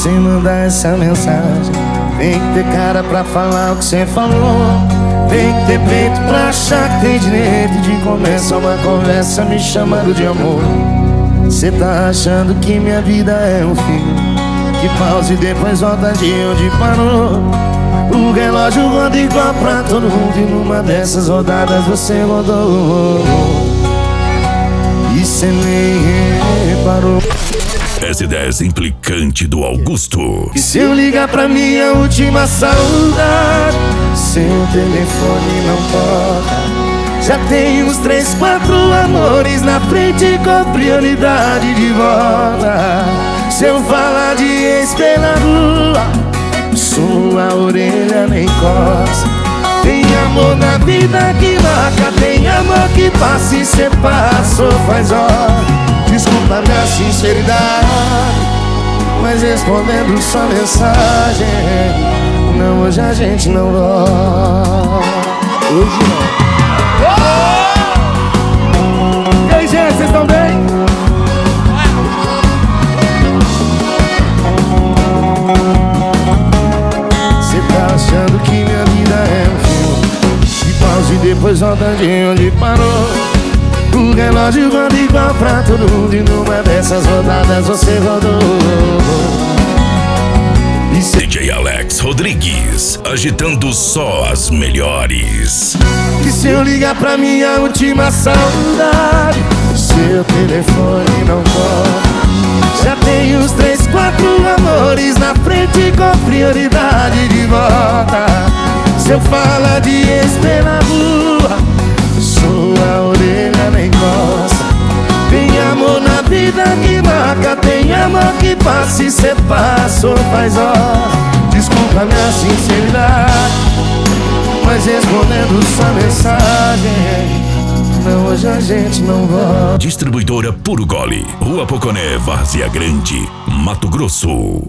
sem mandar essa mensagem. Tem que ter cara pra falar o que cê falou. Tem que ter peito pra achar que tem direito de começar uma conversa me chamando de amor. Cê tá achando que minha vida é um filme que pausa e depois volta de onde parou. O relógio roda igual pra todo mundo e numa dessas rodadas você rodou e cê nem reparou. S10 implicante do Augusto. E se eu ligar pra minha última saudade, seu telefone não toca. Já tem uns 3, 4 amores na frente com prioridade de volta. Se eu falar de ex pela rua, sua orelha nem coça. Tem amor na vida que marca, tem amor que passa e cê passou faz hora. Desculpa minha sinceridade, mas respondendo sua mensagem, não, hoje a gente não volta. Hoje não. E aí, gente, vocês estão bem? Cê tá achando que minha vida é um filme que pausa e depois volta de onde parou. O relógio roda igual pra todo mundo e numa dessas rodadas você rodou. DJ Alex Rodrigues, agitando só as melhores. E se eu ligar pra minha última saudade, seu telefone não toca. Já tem uns 3, 4 amores na frente com prioridade de volta. Se eu falar de ex pela rua, sua orelha nem coça. Tem amor na vida que marca, tem amor que passa e cê passou faz hora. Desculpa minha sinceridade, mas respondendo sua mensagem, não, hoje a gente não volta. Distribuidora Puro Gole, Rua Poconé, Várzea Grande, Mato Grosso.